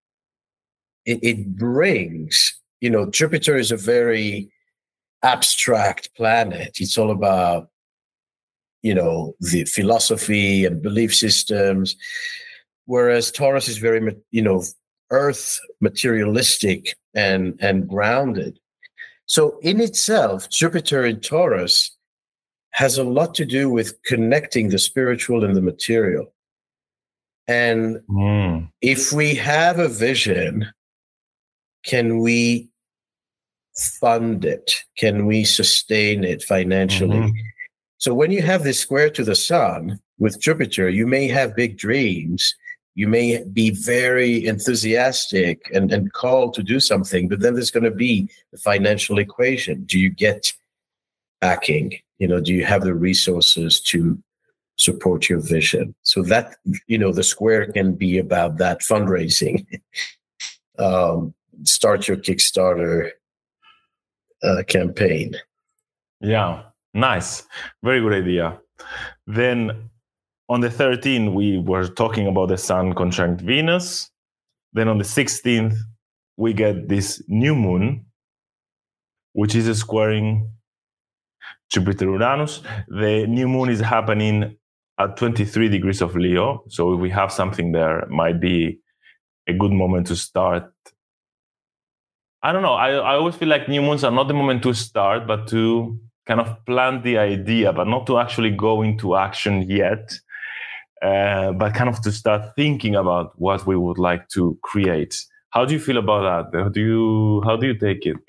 it brings, Jupiter is a very abstract planet. It's all about, the philosophy and belief systems, whereas Taurus is very, earth materialistic and grounded. So in itself, Jupiter in Taurus has a lot to do with connecting the spiritual and the material. And if we have a vision, can we fund it? Can we sustain it financially? So when you have this square to the sun with Jupiter, you may have big dreams. You may be very enthusiastic and called to do something, but then there's going to be the financial equation. Do you get backing? Do you have the resources to support your vision? So that, the square can be about that fundraising. Start your Kickstarter campaign. Yeah, nice. Very good idea. Then on the 13th, we were talking about the sun conjunct Venus. Then on the 16th, we get this new moon, which is squaring Jupiter-Uranus. The new moon is happening at 23 degrees of Leo. So if we have something there, it might be a good moment to start. I don't know. I always feel like new moons are not the moment to start, but to kind of plant the idea, but not to actually go into action yet. But kind of to start thinking about what we would like to create. How do you feel about that? How do you take it?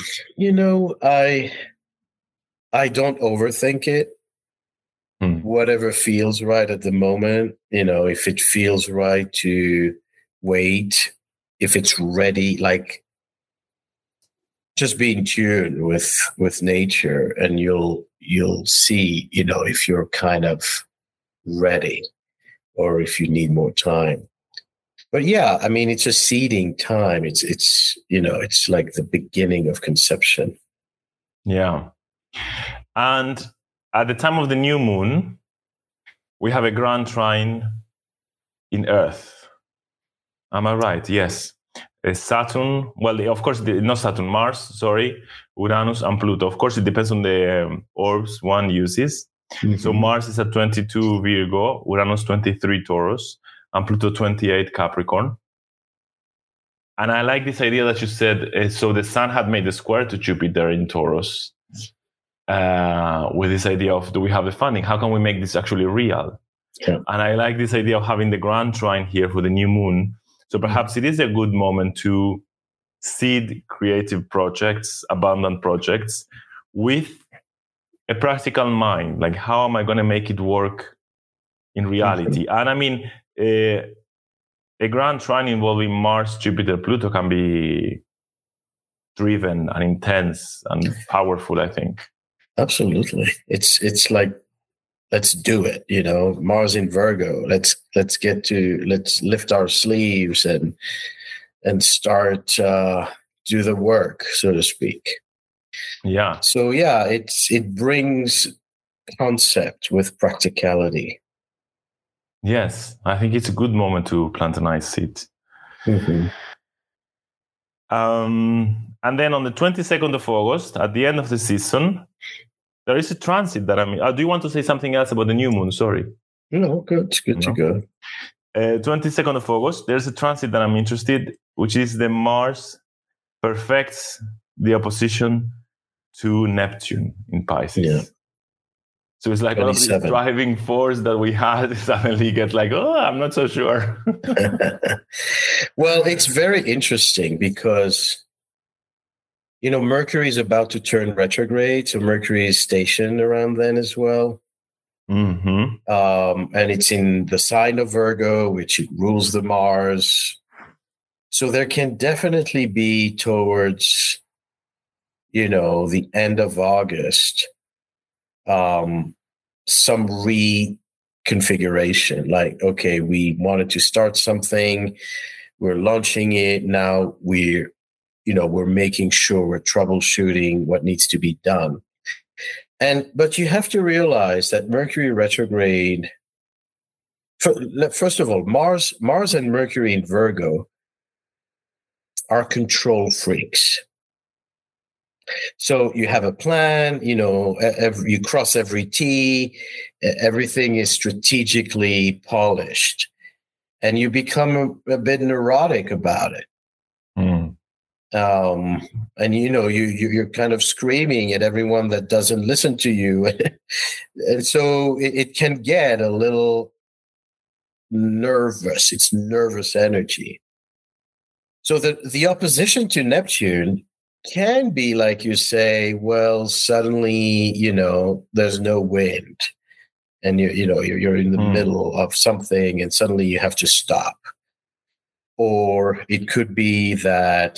I don't overthink it. Whatever feels right at the moment, if it feels right to wait, if it's ready, like just be in tune with nature, and you'll see, if you're kind of ready or if you need more time. But yeah, it's a seeding time. It's it's like the beginning of conception. Yeah. And at the time of the new moon, we have a grand trine in Earth. Am I right? Yes. Saturn, of course, not Saturn, Mars, sorry, Uranus and Pluto. Of course, it depends on the orbs one uses. So Mars is at 22 Virgo, Uranus 23 Taurus, and Pluto 28 Capricorn. And I like this idea that you said, so the sun had made a square to Jupiter in Taurus, with this idea of, do we have the funding? How can we make this actually real? Yeah. And I like this idea of having the grand trine here for the new moon. So perhaps it is a good moment to seed creative projects, abundant projects, with a practical mind. Like, how am I going to make it work in reality? And a grand trine involving Mars, Jupiter, Pluto can be driven and intense and powerful, I think. Absolutely. It's like, let's do it, Mars in Virgo. Let's lift our sleeves and start do the work, so to speak. Yeah. So yeah, it brings concept with practicality. Yes, I think it's a good moment to plant a nice seed. Mm-hmm. And then on the 22nd of August, at the end of the season, there is a transit that do you want to say something else about the new moon? Sorry. No, good to go. 22nd of August, there's a transit that I'm interested, which is the Mars perfects the opposition to Neptune in Pisces. Yeah. So it's like all of this driving force that we had suddenly gets like, oh, I'm not so sure. Well, it's very interesting because, Mercury is about to turn retrograde. So Mercury is stationed around then as well. Mm-hmm. And it's in the sign of Virgo, which rules the Mars. So there can definitely be towards, the end of August, some reconfiguration. Like, okay, we wanted to start something, we're launching it. Now we're making sure we're troubleshooting what needs to be done. But you have to realize that Mercury retrograde, first of all, Mars and Mercury in Virgo are control freaks. So you have a plan, you cross every T, everything is strategically polished, and you become a bit neurotic about it. Mm. And you're kind of screaming at everyone that doesn't listen to you, and so it can get a little nervous. It's nervous energy. So the opposition to Neptune can be, like you say, well, suddenly, there's no wind, and you're in the middle of something, and suddenly you have to stop. Or it could be that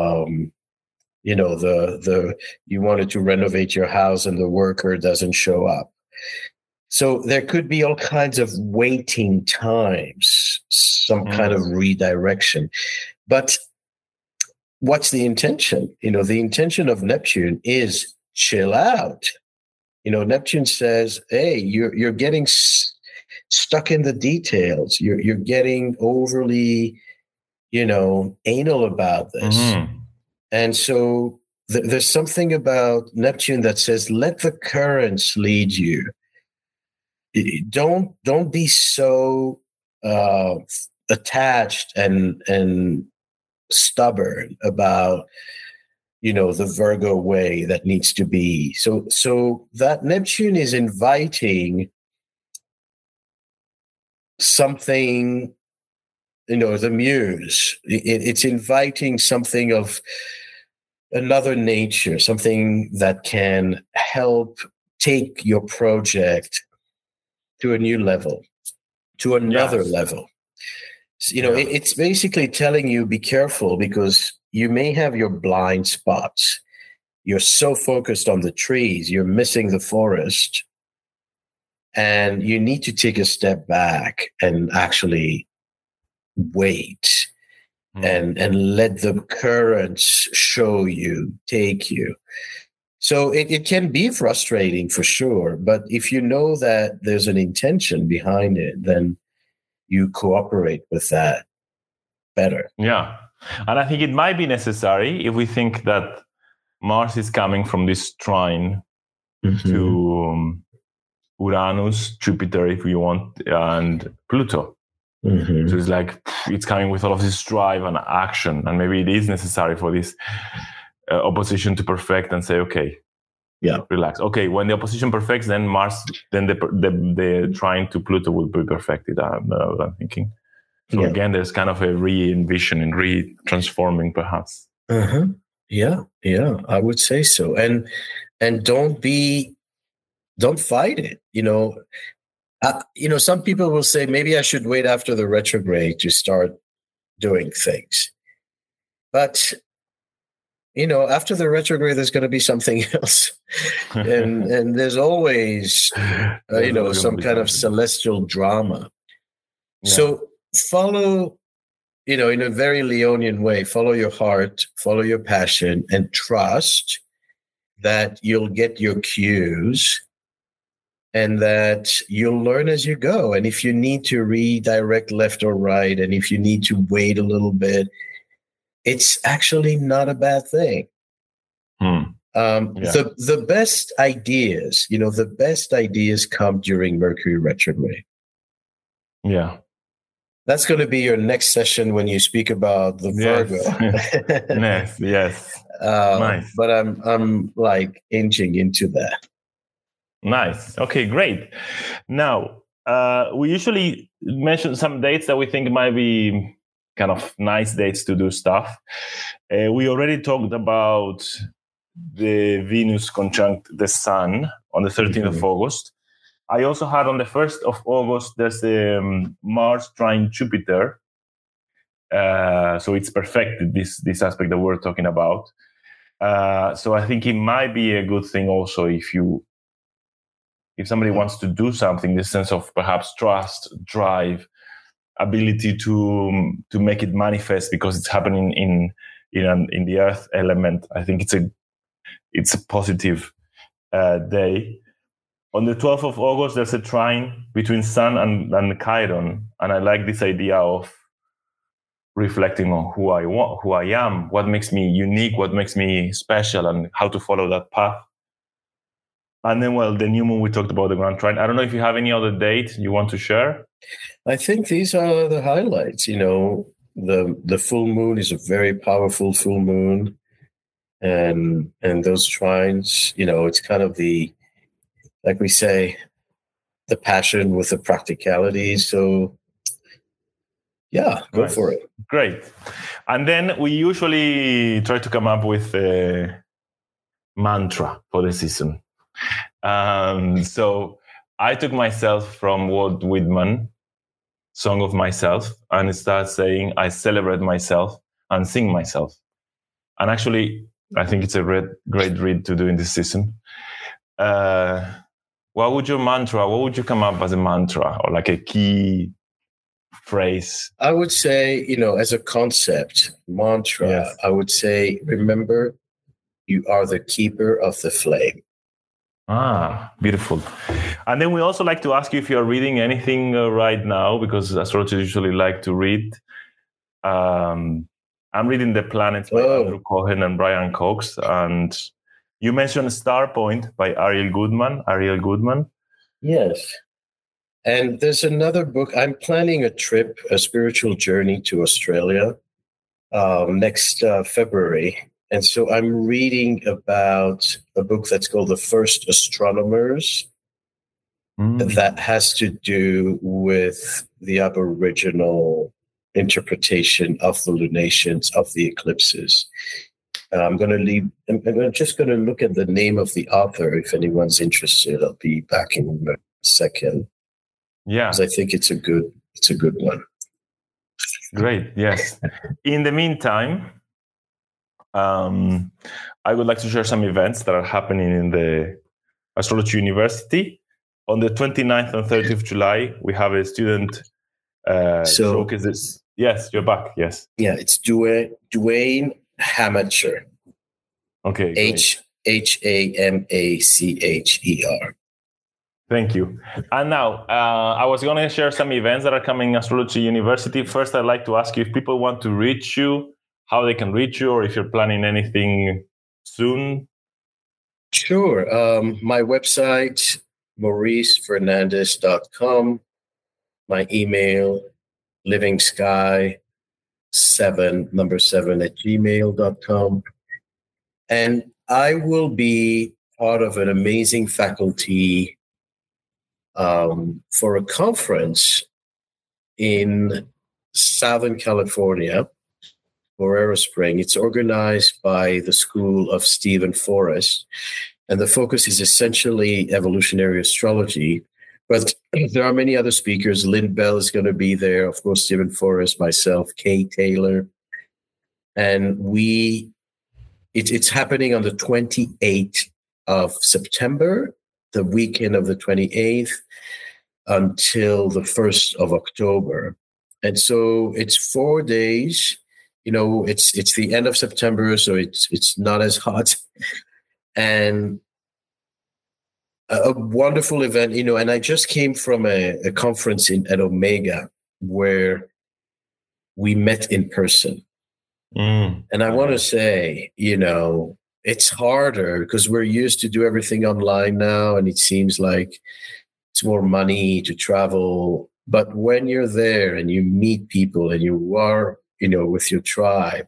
you wanted to renovate your house and the worker doesn't show up. So there could be all kinds of waiting times, some kind of redirection. But what's the intention? The intention of Neptune is chill out. Neptune says, hey, you're getting stuck in the details. You're getting overly, anal about this. Mm-hmm. And so there's something about Neptune that says, let the currents lead you. Don't be so attached and stubborn about the Virgo way that needs to be. So that Neptune is inviting something, the muse. It's inviting something of another nature, something that can help take your project to a new level, to another level. It's basically telling you, be careful, because you may have your blind spots. You're so focused on the trees, you're missing the forest. And you need to take a step back and actually wait and let the currents show you, take you. So it can be frustrating for sure. But if you know that there's an intention behind it, then you cooperate with that better. Yeah. And I think it might be necessary if we think that Mars is coming from this trine to Uranus, Jupiter, if we want, and Pluto. So it's like it's coming with all of this drive and action, and maybe it is necessary for this opposition to perfect and say, okay, relax. Okay, when the opposition perfects, then Mars, then the trine to Pluto will be perfected. That's what I'm thinking. So again, there's kind of a re-envisioning, re-transforming, perhaps. Yeah, I would say so. And don't fight it. Some people will say, maybe I should wait after the retrograde to start doing things. But, after the retrograde, there's going to be something else. and there's always, some kind of celestial drama. Yeah. So follow, in a very Leonian way, follow your heart, follow your passion, and trust that you'll get your cues and that you'll learn as you go. And if you need to redirect left or right, and if you need to wait a little bit, it's actually not a bad thing. The best ideas, the best ideas come during Mercury retrograde. Yeah. That's going to be your next session when you speak about the Virgo. Yes. Nice. But I'm like inching into that. Nice. Okay, great. Now, we usually mention some dates that we think might be kind of nice dates to do stuff. We already talked about the Venus conjunct the Sun on the 13th of August. I also had on the 1st of August, there's Mars trine Jupiter. So it's perfected this aspect that we're talking about. So I think it might be a good thing also if somebody wants to do something, this sense of perhaps trust, drive, ability to make it manifest because it's happening in the earth element. I think it's a positive day. On the 12th of August, there's a trine between Sun and Chiron, and I like this idea of reflecting on who I am, what makes me unique, what makes me special, and how to follow that path. And then, the new moon, we talked about the Grand Trine. I don't know if you have any other date you want to share. I think these are the highlights. The full moon is a very powerful full moon, and those trines, it's kind of like we say, the passion with the practicality. So, yeah, go for it. Great. And then we usually try to come up with a mantra for the season. So I took myself from Walt Whitman, Song of Myself, and start saying, I celebrate myself and sing myself. And actually, I think it's a great read to do in this season. What would you come up as a mantra or like a key phrase? I would say, as a concept, mantra, yes. I would say, remember, you are the keeper of the flame. Ah, beautiful. And then we also like to ask you if you're reading anything right now, because astrologers usually like to read. I'm reading The Planets by Andrew Cohen and Brian Cox. And you mentioned Star Point by Ariel Goodman. Yes. And there's another book. I'm planning a spiritual journey to Australia next February. And so I'm reading about a book that's called The First Astronomers that has to do with the Aboriginal interpretation of the lunations, of the eclipses. I'm just going to look at the name of the author. If anyone's interested, I'll be back in a second. Yeah. Because I think it's a good one. Great. Yes. In the meantime, I would like to share some events that are happening in the Astrology University. On the 29th and 30th of July, we have a student showcases. Yes, you're back. Yes. Yeah, it's Duane Hamacher. Okay. Hamacher. Thank you. And now, I was going to share some events that are coming in Astrology University. First, I'd like to ask you if people want to reach you, how they can reach you, or if you're planning anything soon. Sure. My website, mauricefernandez.com. My email, livingsky7 @gmail.com. And I will be part of an amazing faculty for a conference in Southern California, Borrero Spring. It's organized by the School of Stephen Forrest, and the focus is essentially evolutionary astrology. But there are many other speakers. Lynn Bell is going to be there, of course, Stephen Forrest, myself, Kay Taylor. And it's happening on the 28th of September, the weekend of the 28th, until the 1st of October. And so it's 4 days. It's the end of September, so it's not as hot. And a wonderful event, and I just came from a conference at Omega where we met in person. And I want to say, it's harder because we're used to do everything online now, and it seems like it's more money to travel. But when you're there and you meet people and you are, with your tribe,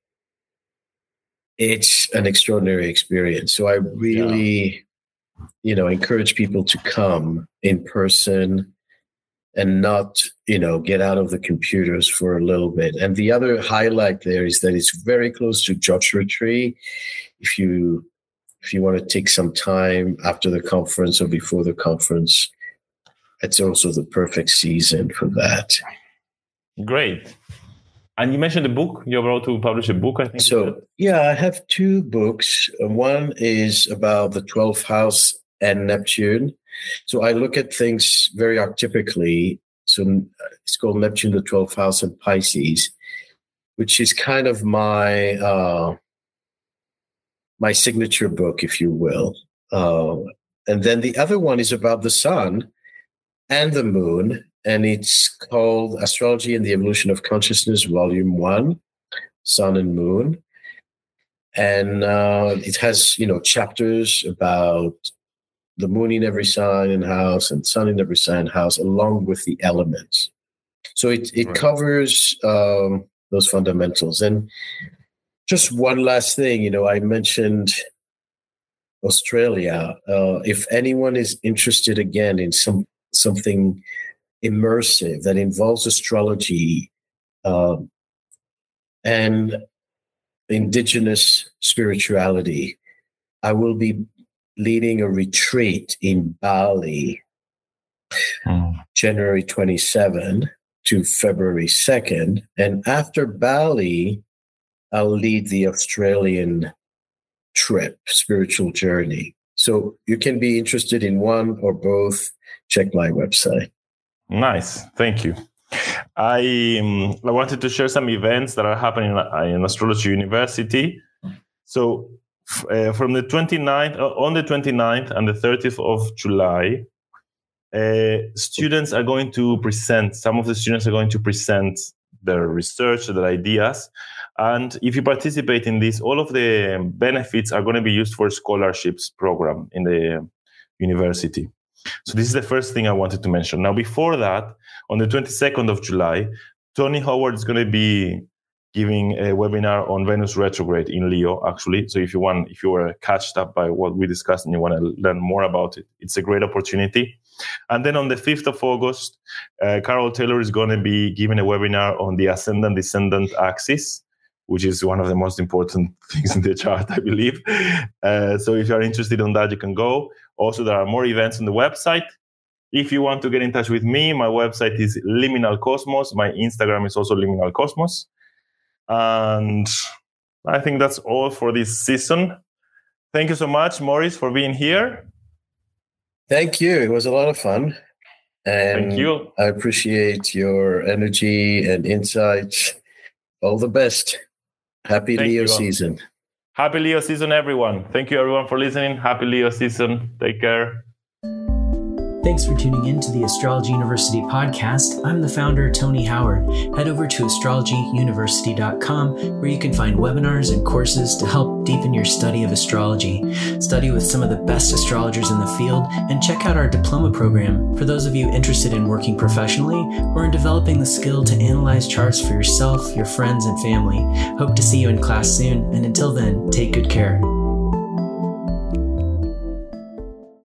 it's an extraordinary experience. So I really, encourage people to come in person and not, get out of the computers for a little bit. And the other highlight there is that it's very close to Joshua Tree. If you want to take some time after the conference or before the conference, it's also the perfect season for that. Great. And you mentioned the book. You're about to publish a book, I think. So, I have 2 books. One is about the 12th house and Neptune. So I look at things very archetypically. So it's called Neptune, the 12th house, and Pisces, which is kind of my my signature book, if you will. And then the other one is about the sun and the moon, and it's called Astrology and the Evolution of Consciousness, Volume 1, Sun and Moon. And it has, chapters about the moon in every sign and house and sun in every sign and house, along with the elements. So it right. covers those fundamentals. And just one last thing, I mentioned Australia. If anyone is interested again in something immersive that involves astrology and indigenous spirituality, I will be leading a retreat in Bali, January 27 to February 2nd. And after Bali, I'll lead the Australian trip, spiritual journey. So you can be interested in one or both. Check my website. Nice. Thank you. I wanted to share some events that are happening in Astrology University. So from the 29th, on the 29th and the 30th of July, students are going to present, some of the students are going to present their research, their ideas. And if you participate in this, all of the benefits are going to be used for a scholarships program in the university. So this is the first thing I wanted to mention. Now, before that, on the 22nd of July, Tony Howard is going to be giving a webinar on Venus retrograde in Leo, actually. So if you were catched up by what we discussed and you want to learn more about it, it's a great opportunity. And then on the 5th of August, Carol Taylor is going to be giving a webinar on the ascendant-descendant axis, which is one of the most important things in the chart, I believe. So if you're interested in that, you can go. Also, there are more events on the website. If you want to get in touch with me, my website is Liminal Cosmos. My Instagram is also Liminal Cosmos. And I think that's all for this season. Thank you so much, Maurice, for being here. Thank you. It was a lot of fun. And thank you. I appreciate your energy and insights. All the best. Happy Leo season. Happy Leo season, everyone. Thank you, everyone, for listening. Happy Leo season. Take care. Thanks for tuning in to the Astrology University podcast. I'm the founder, Tony Howard. Head over to astrologyuniversity.com where you can find webinars and courses to help deepen your study of astrology. Study with some of the best astrologers in the field and check out our diploma program for those of you interested in working professionally or in developing the skill to analyze charts for yourself, your friends, and family. Hope to see you in class soon, and until then, take good care.